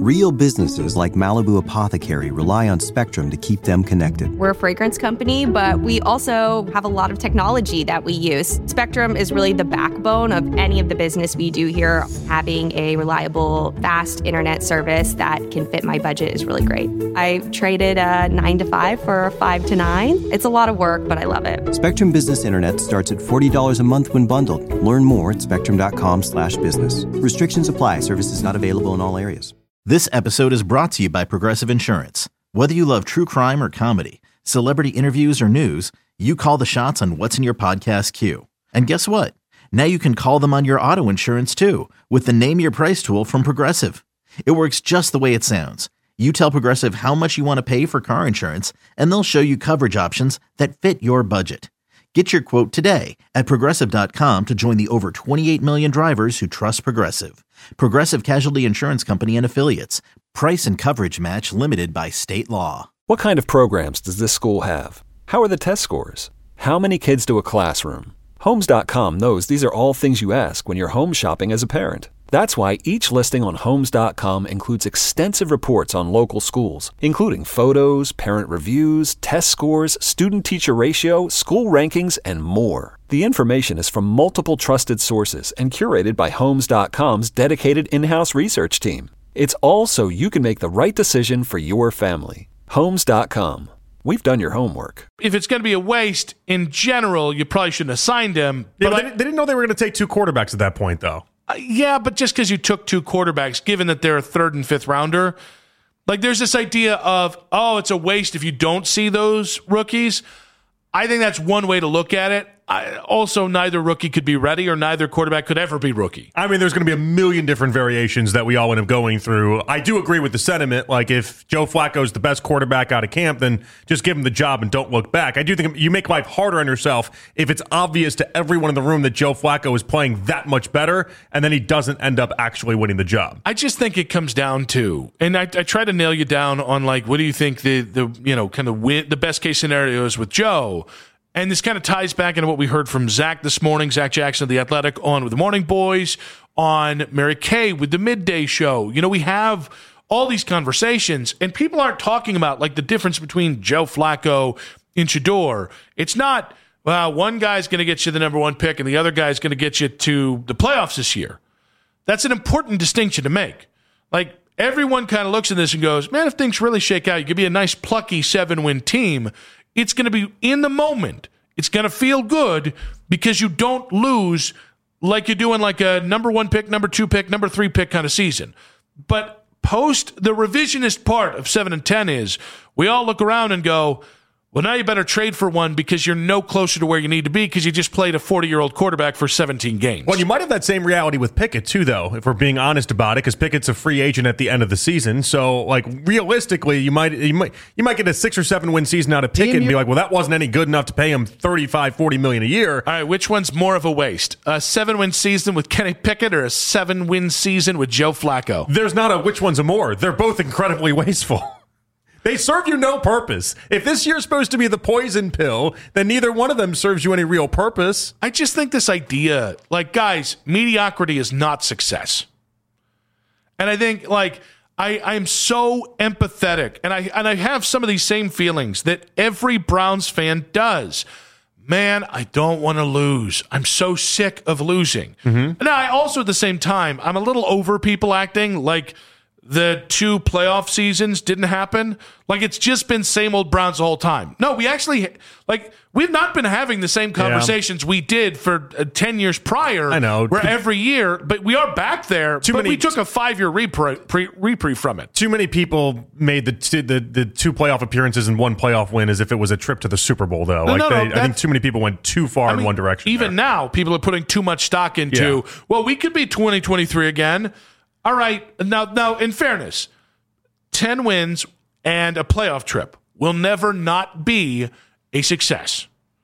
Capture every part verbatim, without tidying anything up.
Real businesses like Malibu Apothecary rely on Spectrum to keep them connected. We're a fragrance company, but we also have a lot of technology that we use. Spectrum is really the backbone of any of the business we do here. Having a reliable, fast internet service that can fit my budget is really great. I traded a nine to five for a five to nine. It's a lot of work, but I love it. Spectrum Business Internet starts at forty dollars a month when bundled. Learn more at spectrum.com slash business. Restrictions apply. Services not available in all areas. This episode is brought to you by Progressive Insurance. Whether you love true crime or comedy, celebrity interviews or news, you call the shots on what's in your podcast queue. And guess what? Now you can call them on your auto insurance too with the Name Your Price tool from Progressive. It works just the way it sounds. You tell Progressive how much you want to pay for car insurance, and they'll show you coverage options that fit your budget. Get your quote today at Progressive dot com to join the over twenty-eight million drivers who trust Progressive. Progressive Casualty Insurance Company and Affiliates. Price and coverage match limited by state law. What kind of programs does this school have? How are the test scores? How many kids to a classroom? Homes dot com knows these are all things you ask when you're home shopping as a parent. That's why each listing on Homes dot com includes extensive reports on local schools, including photos, parent reviews, test scores, student-teacher ratio, school rankings, and more. The information is from multiple trusted sources and curated by Homes dot com's dedicated in-house research team. It's all so you can make the right decision for your family. Homes dot com. We've done your homework. If it's going to be a waste, in general, you probably shouldn't have signed him. Yeah, but they, I, they didn't know they were going to take two quarterbacks at that point, though. Uh, yeah, but just because you took two quarterbacks, given that they're a third and fifth rounder, like there's this idea of, oh, it's a waste if you don't see those rookies. I think that's one way to look at it. I, also, neither rookie could be ready or neither quarterback could ever be rookie. I mean, there's going to be a million different variations that we all end up going through. I do agree with the sentiment. Like, if Joe Flacco's the best quarterback out of camp, then just give him the job and don't look back. I do think you make life harder on yourself if it's obvious to everyone in the room that Joe Flacco is playing that much better, and then he doesn't end up actually winning the job. I just think it comes down to, and I, I try to nail you down on, like, what do you think the, the you know, kind of win, the best case scenario is with Joe? And this kind of ties back into what we heard from Zach this morning, Zach Jackson of The Athletic, on With the Morning Boys, on Mary Kay with the Midday Show. You know, we have all these conversations, and people aren't talking about, like, the difference between Joe Flacco and Shedeur. It's not, well, one guy's going to get you the number one pick and the other guy's going to get you to the playoffs this year. That's an important distinction to make. Like, everyone kind of looks at this and goes, man, if things really shake out, you could be a nice, plucky seven-win team. It's going to be in the moment. It's going to feel good because you don't lose like you're doing like a number one pick, number two pick, number three pick kind of season. But post the revisionist part of seven and ten is we all look around and go, well, now you better trade for one because you're no closer to where you need to be because you just played a forty-year-old quarterback for seventeen games. Well, you might have that same reality with Pickett, too, though, if we're being honest about it, because Pickett's a free agent at the end of the season. So, like, realistically, you might you might, you might get a six- or seven-win season out of Pickett and be like, well, that wasn't any good enough to pay him thirty-five, forty million dollars a year. All right, which one's more of a waste? A seven-win season with Kenny Pickett or a seven-win season with Joe Flacco? There's not a which one's a more. They're both incredibly wasteful. They serve you no purpose. If this year's supposed to be the poison pill, then neither one of them serves you any real purpose. I just think this idea, like, guys, mediocrity is not success. And I think, like, I, I'm so empathetic, and I and I have some of these same feelings that every Browns fan does. Man, I don't want to lose. I'm so sick of losing. Mm-hmm. Now, I also, at the same time, I'm a little over people acting like the two playoff seasons didn't happen. Like, it's just been same old Browns the whole time. No, we actually, like, we've not been having the same conversations yeah. we did for uh, ten years prior. I know. Where every year, but we are back there, too but many, we took a five-year repri- pre- reprieve from it. Too many people made the, t- the the two playoff appearances and one playoff win as if it was a trip to the Super Bowl, though. No, like no, they, no, I think too many people went too far I in mean, one direction. Even there. now, people are putting too much stock into, yeah. well, we could be twenty twenty-three again. All right, now, now, in fairness, ten wins and a playoff trip will never not be a success.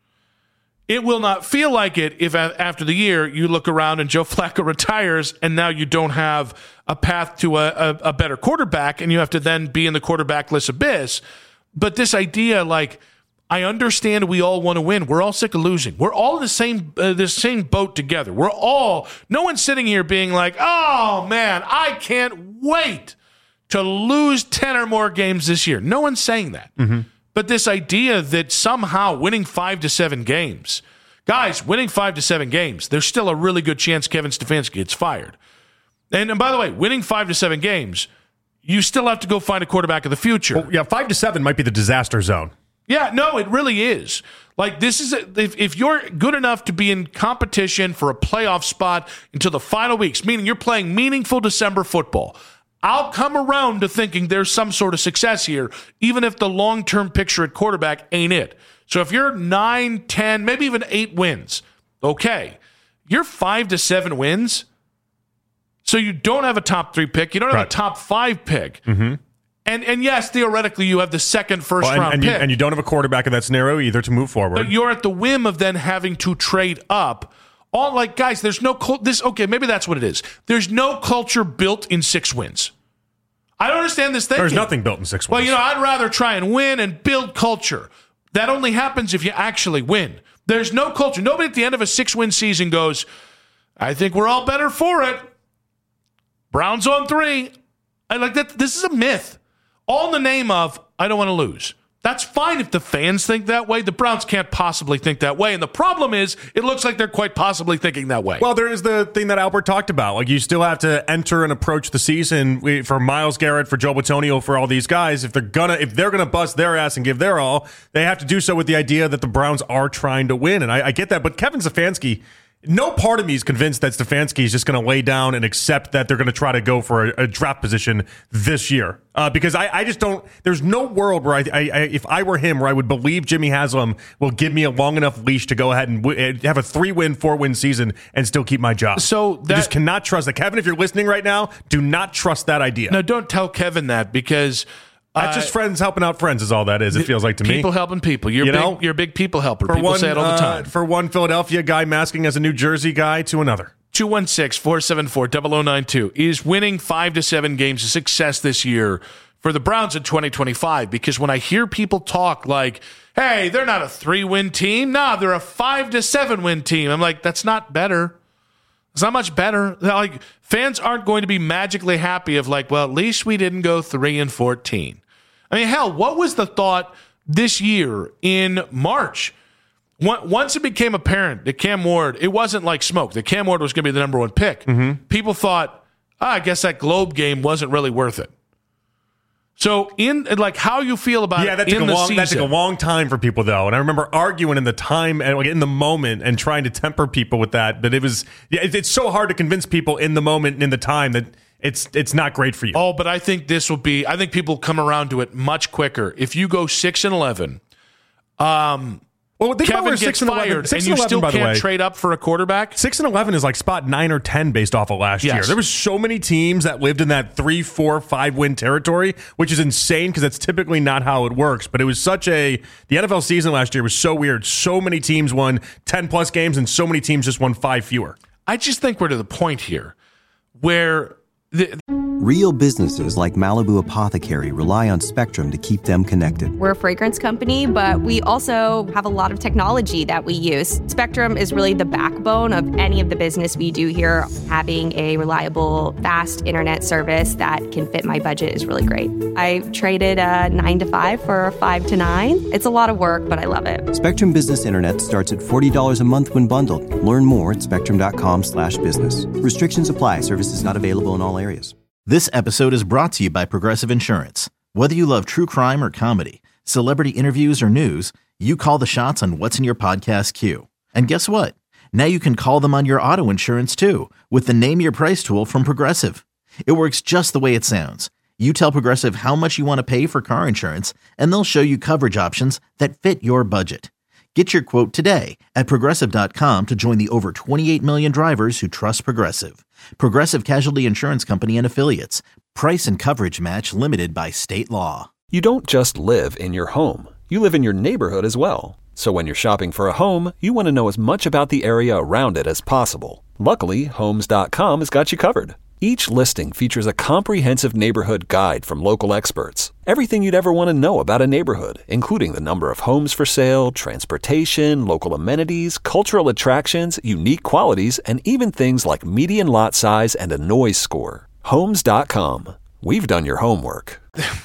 It will not feel like it if after the year you look around and Joe Flacco retires and now you don't have a path to a, a, a better quarterback and you have to then be in the quarterbackless abyss. But this idea, like, I understand we all want to win. We're all sick of losing. We're all in the same uh, the same boat together. We're all, no one's sitting here being like, oh, man, I can't wait to lose ten or more games this year. No one's saying that. Mm-hmm. But this idea that somehow winning five to seven games, guys, winning five to seven games, there's still a really good chance Kevin Stefanski gets fired. And, and by the way, winning five to seven games, you still have to go find a quarterback of the future. Well, yeah, five to seven might be the disaster zone. Yeah, no, it really is. Like, this is, a, if, if you're good enough to be in competition for a playoff spot until the final weeks, meaning you're playing meaningful December football, I'll come around to thinking there's some sort of success here, even if the long-term picture at quarterback ain't it. So if you're nine, ten, maybe even eight wins, okay. You're five to seven wins, so you don't have a top three pick. You don't have right. a top five pick. Mm-hmm. And and yes, theoretically, you have the second first well, and, round and pick. You, and you don't have a quarterback in that scenario either to move forward. But you're at the whim of then having to trade up. All like, guys, there's no cult- this. Okay, maybe that's what it is. There's no culture built in six wins. I don't understand this thinking. There's nothing built in six wins. Well, you know, I'd rather try and win and build culture. That only happens if you actually win. There's no culture. Nobody at the end of a six-win season goes, I think we're all better for it. Browns on three. I like that. This is a myth. All in the name of, I don't want to lose. That's fine if the fans think that way. The Browns can't possibly think that way. And the problem is, it looks like they're quite possibly thinking that way. Well, there is the thing that Albert talked about. Like, you still have to enter and approach the season for Myles Garrett, for Joe Bitonio, for all these guys. If they're gonna, if they're gonna bust their ass and give their all, they have to do so with the idea that the Browns are trying to win. And I, I get that, but Kevin Stefanski, no part of me is convinced that Stefanski is just going to lay down and accept that they're going to try to go for a, a draft position this year. Uh, because I, I just don't, there's no world where I, I, I, if I were him, where I would believe Jimmy Haslam will give me a long enough leash to go ahead and w- have a three-win, four-win season and still keep my job. So that, you just cannot trust that. Kevin, if you're listening right now, do not trust that idea. No, don't tell Kevin that, because That's uh, just friends helping out friends is all that is, it feels like to people me. People helping people. You're, you big, know? you're a big people helper. For People one, say it all the time. Uh, for one Philadelphia guy masking as a New Jersey guy to another. two one six, four seven four, zero zero nine two. Is winning five to seven games a success this year for the Browns in twenty twenty-five? Because when I hear people talk like, hey, they're not a three-win team. Nah, they're a five to seven-win team. I'm like, that's not better. It's not much better. Like, fans aren't going to be magically happy of like, well, at least we didn't go three and fourteen. I mean, hell, what was the thought this year in March? Once it became apparent that Cam Ward, it wasn't like smoke, that Cam Ward was going to be the number one pick. Mm-hmm. People thought, oh, I guess that Globe game wasn't really worth it. So, in like how you feel about yeah, it that in took, a the long, season. that took a long time for people, though. And I remember arguing in the time and like, in the moment and trying to temper people with that. But it was, yeah, it, it's so hard to convince people in the moment and in the time that It's it's not great for you. Oh, but I think this will be, I think people come around to it much quicker. If you go six and eleven, um, well, think Kevin about gets six and fired, eleven, six and you and eleven, still by the can't way. trade up for a quarterback. Six and eleven is like spot nine or ten based off of last Yes. year. There was so many teams that lived in that three, four, five win territory, which is insane because that's typically not how it works. But it was such a the N F L season last year was so weird. So many teams won ten plus games, and so many teams just won five fewer. I just think we're to the point here where the Real businesses like Malibu Apothecary rely on Spectrum to keep them connected. We're a fragrance company, but we also have a lot of technology that we use. Spectrum is really the backbone of any of the business we do here. Having a reliable, fast internet service that can fit my budget is really great. I traded a nine to five for a five to nine. It's a lot of work, but I love it. Spectrum Business Internet starts at forty dollars a month when bundled. Learn more at spectrum.com slash business. Restrictions apply. Services not available in all areas. This episode is brought to you by Progressive Insurance. Whether you love true crime or comedy, celebrity interviews or news, you call the shots on what's in your podcast queue. And guess what? Now you can call them on your auto insurance too with the Name Your Price tool from Progressive. It works just the way it sounds. You tell Progressive how much you want to pay for car insurance, and they'll show you coverage options that fit your budget. Get your quote today at Progressive dot com to join the over twenty-eight million drivers who trust Progressive. Progressive Casualty Insurance Company and Affiliates. Price and coverage match limited by state law. You don't just live in your home. You live in your neighborhood as well. So when you're shopping for a home, you want to know as much about the area around it as possible. Luckily, Homes dot com has got you covered. Each listing features a comprehensive neighborhood guide from local experts. Everything you'd ever want to know about a neighborhood, including the number of homes for sale, transportation, local amenities, cultural attractions, unique qualities, and even things like median lot size and a noise score. Homes dot com. We've done your homework.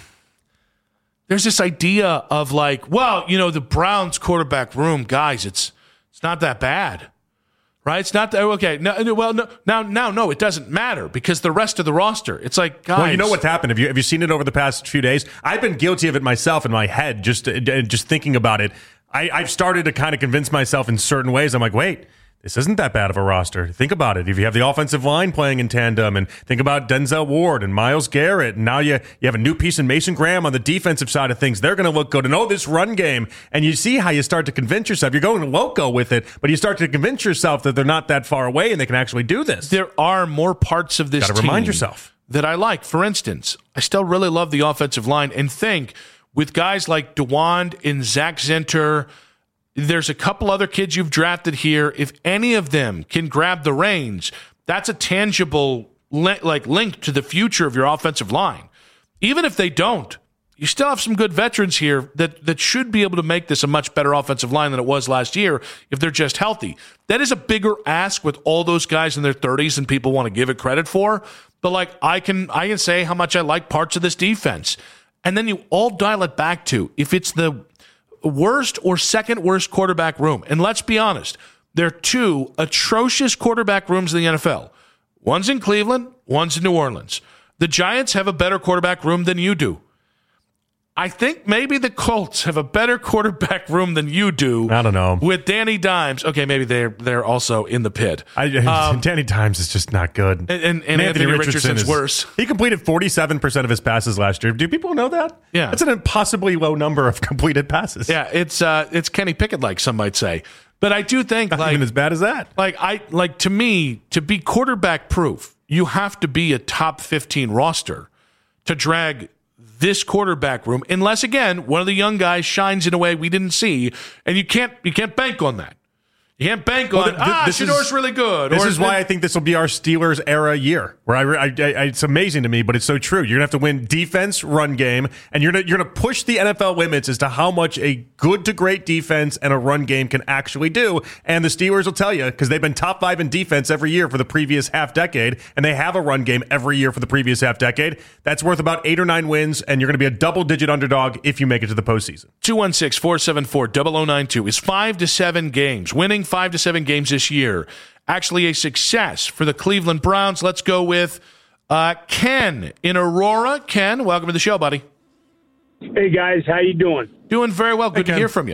There's this idea of like, well, you know, the Browns quarterback room, guys, it's it's not that bad, right? It's not that, okay. No, well, no, now, now, no, it doesn't matter because the rest of the roster, it's like, guys. Well, you know what's happened? Have you have you seen it over the past few days? I've been guilty of it myself in my head, just just thinking about it. I, I've started to kind of convince myself in certain ways. I'm like, wait. This isn't that bad of a roster. Think about it. If you have the offensive line playing in tandem, and think about Denzel Ward and Myles Garrett, and now you you have a new piece in Mason Graham on the defensive side of things, they're going to look good. And oh, this run game, and you see how you start to convince yourself. You're going loco with it, but you start to convince yourself that they're not that far away and they can actually do this. There are more parts of this Gotta team remind yourself. that I like. For instance, I still really love the offensive line and think with guys like DeWand and Zach Zinter. There's a couple other kids you've drafted here. If any of them can grab the reins, that's a tangible li- like link to the future of your offensive line. Even if they don't, you still have some good veterans here that, that should be able to make this a much better offensive line than it was last year if they're just healthy. That is a bigger ask with all those guys in their thirties than people want to give it credit for. But like I can I can say how much I like parts of this defense. And then you all dial it back to if it's the worst or second worst quarterback room. And let's be honest, there are two atrocious quarterback rooms in the N F L. One's in Cleveland, one's in New Orleans. The Giants have a better quarterback room than you do. I think maybe the Colts have a better quarterback room than you do. I don't know. With Danny Dimes. Okay, maybe they're they're also in the pit. I, um, Danny Dimes is just not good. And, and, and Anthony, Anthony Richardson Richardson's is worse. He completed forty-seven percent of his passes last year. Do people know that? Yeah. That's an impossibly low number of completed passes. Yeah, it's uh, it's Kenny Pickett like some might say. But I do think not like even as bad as that. Like I like to me, to be quarterback proof, you have to be a top fifteen roster to drag this quarterback room, unless again one of the young guys shines in a way we didn't see, and you can't you can't bank on that. You can't bank well, on th- th- ah this Shador's is, really good. This or is why I think this will be our Steelers era year. Where I, I, I, it's amazing to me, but it's so true. You're gonna have to win defense, run game, and you're gonna you're gonna push the N F L limits as to how much a good to great defense and a run game can actually do. And the Steelers will tell you because they've been top five in defense every year for the previous half decade, and they have a run game every year for the previous half decade. That's worth about eight or nine wins, and you're gonna be a double digit underdog if you make it to the postseason. two one six, four seven four, zero zero nine two is five to seven games. Winning five to seven games this year. Actually a success for the Cleveland Browns. Let's go with uh, Ken in Aurora. Ken, welcome to the show, buddy. Hey, guys. How you doing? Doing very well. Good hey, to hear from you.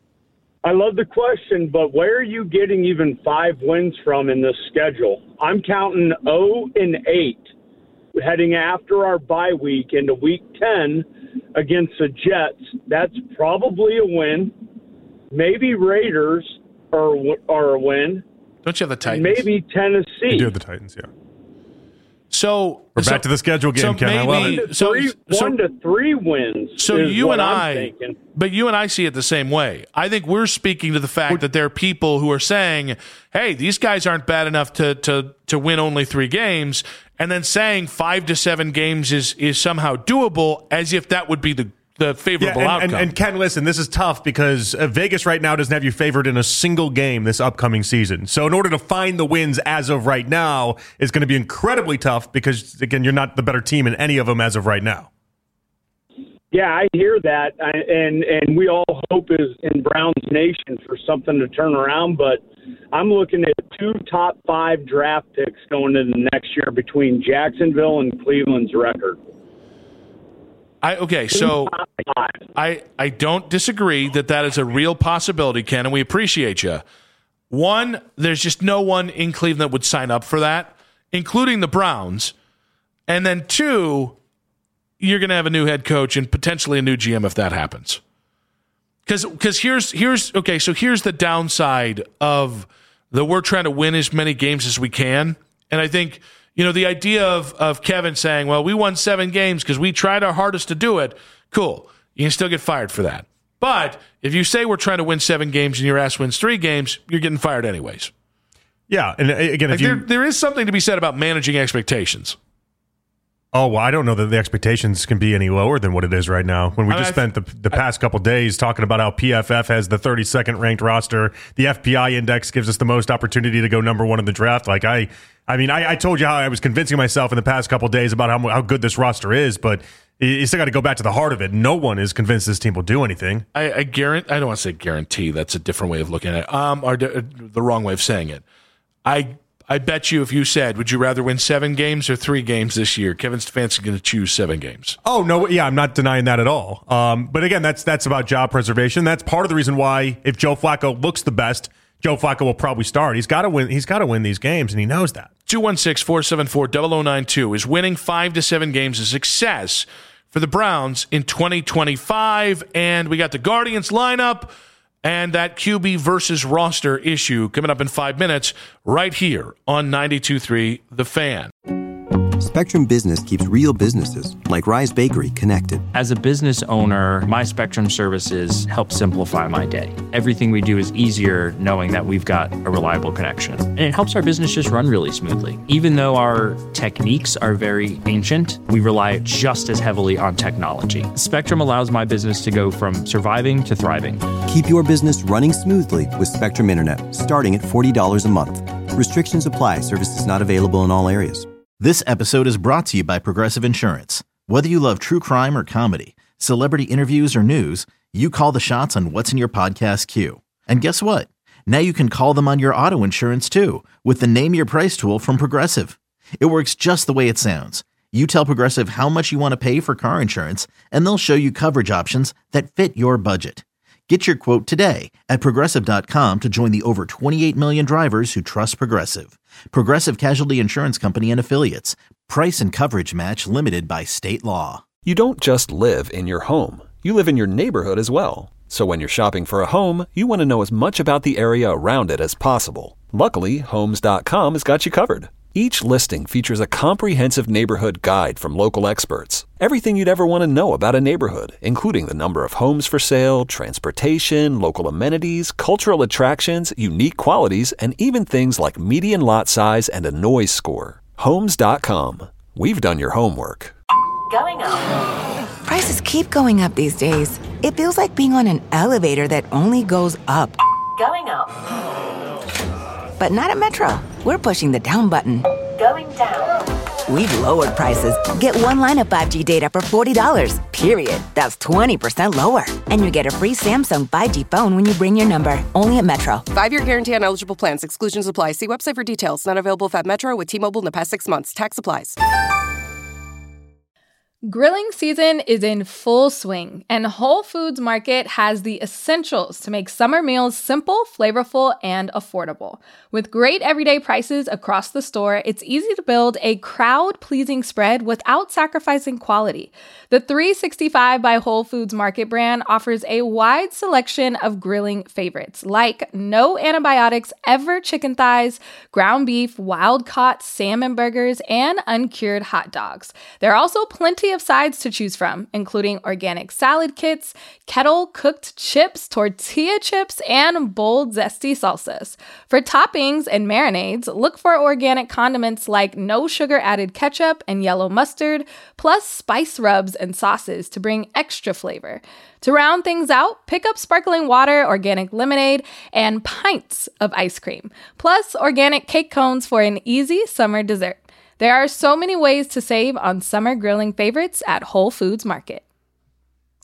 I love the question, but where are you getting even five wins from in this schedule? I'm counting oh and eight heading after our bye week into week ten against the Jets. That's probably a win. Maybe Raiders are, are a win. Don't you have the Titans? Maybe Tennessee. You do have the Titans, yeah. So we're so, back to the schedule game, so Ken. Maybe, I love it. So, three, so, one to three wins. So is you what and I'm I, thinking. but you and I see it the same way. I think we're speaking to the fact that there are people who are saying, "Hey, these guys aren't bad enough to to to win only three games," and then saying five to seven games is is somehow doable, as if that would be the the favorable yeah, and, outcome. And, and Ken, listen, this is tough because uh, Vegas right now doesn't have you favored in a single game this upcoming season. So in order to find the wins as of right now, it's going to be incredibly tough because, again, you're not the better team in any of them as of right now. Yeah, I hear that, I, and and we all hope is in Browns Nation for something to turn around. But I'm looking at two top five draft picks going into the next year between Jacksonville and Cleveland's record. I, okay, so I I don't disagree that that is a real possibility, Ken, and we appreciate you. One, there's just no one in Cleveland that would sign up for that, including the Browns. And then two, you're going to have a new head coach and potentially a new G M if that happens. Because because here's here's okay, so here's the downside of the we're trying to win as many games as we can, and I think. You know, the idea of, of Kevin saying, well, we won seven games because we tried our hardest to do it. Cool. You can still get fired for that. But if you say we're trying to win seven games and your ass wins three games, you're getting fired anyways. Yeah. And again, if like you. There, there is something to be said about managing expectations. Oh, well, I don't know that the expectations can be any lower than what it is right now. When we I just mean, spent the, the past couple days talking about how P F F has the thirty-second ranked roster, the F P I index gives us the most opportunity to go number one in the draft. Like I, I mean, I, I told you how I was convincing myself in the past couple days about how how good this roster is, but you still got to go back to the heart of it. No one is convinced this team will do anything. I, I guarantee. I don't want to say guarantee. That's a different way of looking at it. Um, or d- the wrong way of saying it. I. I bet you if you said, would you rather win seven games or three games this year, Kevin Stefanski's going to choose seven games. Oh, no. Yeah, I'm not denying that at all. Um, but again, that's that's about job preservation. That's part of the reason why if Joe Flacco looks the best, Joe Flacco will probably start. He's got to win. He's got to win these games, and he knows that. two one six, four seven four, zero zero nine two is winning five to seven games a success for the Browns in twenty twenty-five. And we got the Guardians lineup and that Q B versus roster issue coming up in five minutes right here on ninety-two point three The Fan. Spectrum Business keeps real businesses, like Rise Bakery, connected. As a business owner, my Spectrum services help simplify my day. Everything we do is easier knowing that we've got a reliable connection. And it helps our business just run really smoothly. Even though our techniques are very ancient, we rely just as heavily on technology. Spectrum allows my business to go from surviving to thriving. Keep your business running smoothly with Spectrum Internet, starting at forty dollars a month. Restrictions apply. Services not available in all areas. This episode is brought to you by Progressive Insurance. Whether you love true crime or comedy, celebrity interviews or news, you call the shots on what's in your podcast queue. And guess what? Now you can call them on your auto insurance too with the Name Your Price tool from Progressive. It works just the way it sounds. You tell Progressive how much you want to pay for car insurance, and they'll show you coverage options that fit your budget. Get your quote today at Progressive dot com to join the over twenty-eight million drivers who trust Progressive. Progressive Casualty Insurance Company and Affiliates. Price and coverage match limited by state law. You don't just live in your home. You live in your neighborhood as well. So when you're shopping for a home, you want to know as much about the area around it as possible. Luckily, Homes dot com has got you covered. Each listing features a comprehensive neighborhood guide from local experts. Everything you'd ever want to know about a neighborhood, including the number of homes for sale, transportation, local amenities, cultural attractions, unique qualities, and even things like median lot size and a noise score. Homes dot com. We've done your homework. Going up. Prices keep going up these days. It feels like being on an elevator that only goes up. Going up. But not at Metro. We're pushing the down button. Going down. We've lowered prices. Get one line of five G data for forty dollars, period. That's twenty percent lower. And you get a free Samsung five G phone when you bring your number. Only at Metro. Five-year guarantee on eligible plans. Exclusions apply. See website for details. Not available at Metro with T-Mobile in the past six months. Tax applies. Grilling season is in full swing, and Whole Foods Market has the essentials to make summer meals simple, flavorful, and affordable. With great everyday prices across the store, it's easy to build a crowd-pleasing spread without sacrificing quality. The three sixty-five by Whole Foods Market brand offers a wide selection of grilling favorites, like no antibiotics ever chicken thighs, ground beef, wild-caught salmon burgers, and uncured hot dogs. There are also plenty of sides to choose from, including organic salad kits, kettle-cooked chips, tortilla chips, and bold, zesty salsas. For toppings and marinades, look for organic condiments like no sugar-added ketchup and yellow mustard, plus spice rubs and sauces to bring extra flavor. To round things out, pick up sparkling water, organic lemonade, and pints of ice cream, plus organic cake cones for an easy summer dessert. There are so many ways to save on summer grilling favorites at Whole Foods Market.